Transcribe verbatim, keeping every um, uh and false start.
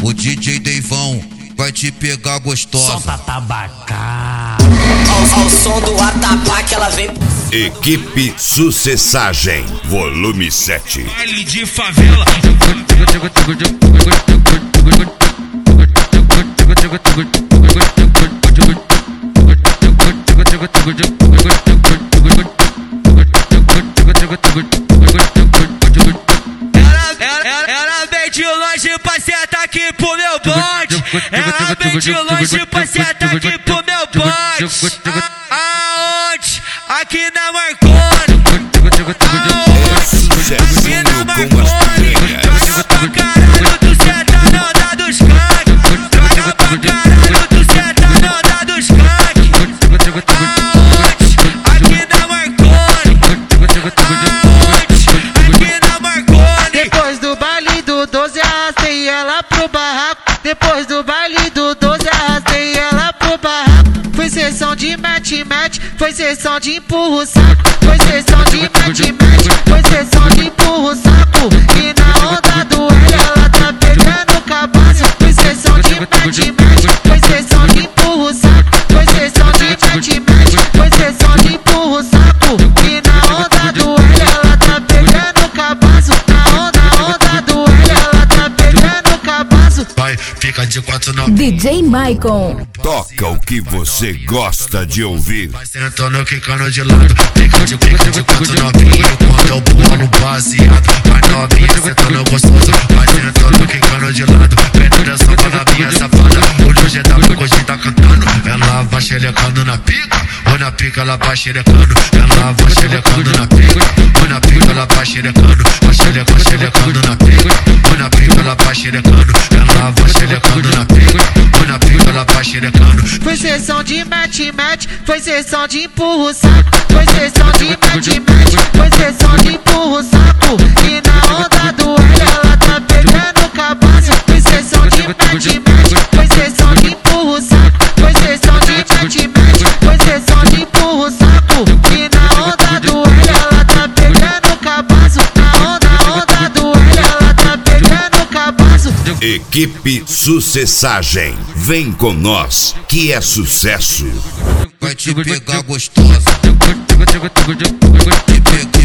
O D J Deivão vai te pegar gostosa. Solta tabacá. Ao, ao som do atabaque ela vem. Equipe Sucessagem, volume sete. Baile de favela. Ela vem de longe pra sentar aqui pro meu bonde. Ela vem de longe pra sentar aqui pro meu bonde. Aonde? Aqui na Marconi. Aonde? Aqui na Marconi. Joga pra caralho, tu senta na onda dos canques. Joga pra caralho, tu senta na onda dos canques. Aonde? Aqui na Marconi. Aonde? Aqui na Marconi. Depois do baile do doze arrastei ela pro barraco. Depois do baile do doze arrastei ela pro barraco. Foi sessão de mete-mete, foi sessão de empurra o saco. Foi sessão de mete-mete, foi sessão de empurra o saco. E na onda do L ela tá pegando cabaço. Foi sessão de mete-mete, foi sessão de empurra o saco. Foi sessão de mete-mete, foi sessão de empurra o saco. E na onda do L ela tá pegando cabaço. Na onda, onda do L ela tá pegando cabaço. Vai, fica de quatro não. D J Maicon. Toca o que você gosta de ouvir. Vai sentando, quicando de lado. Fica de, fica de quatro novinho. Enquanto eu pulo no baseado. Vai novinha, sentando gostoso. Vai sentando, quicando de lado. Penetração pra novinha safada. O G W hoje tá cantando. Ela vai xerecando na pica. Ou na pica ela vai xerecando. Ela vai xerecando na pica. Ou na pica ela vai xerecando. Vai xerecando, xerecando na pica. Ou na pica ela vai xerecando. Ela vai xerecando na pica. Ou na pica ela vai xerecando. Foi sessão de mete-mete, foi sessão de empurra o saco. Foi sessão de mete-mete, foi sessão de empurra o saco. E na onda do L ela tá pegando cabaço. Foi sessão de mete-mete, foi sessão de empurra o saco. Foi sessão de mete-mete, foi sessão de empurra o saco. E na onda do L ela tá pegando cabaço. Na onda, onda do L ela tá pegando cabaço. Equipe Sucessagem, vem com nós, que é sucesso. Vai te pegar gostosa. Te pegar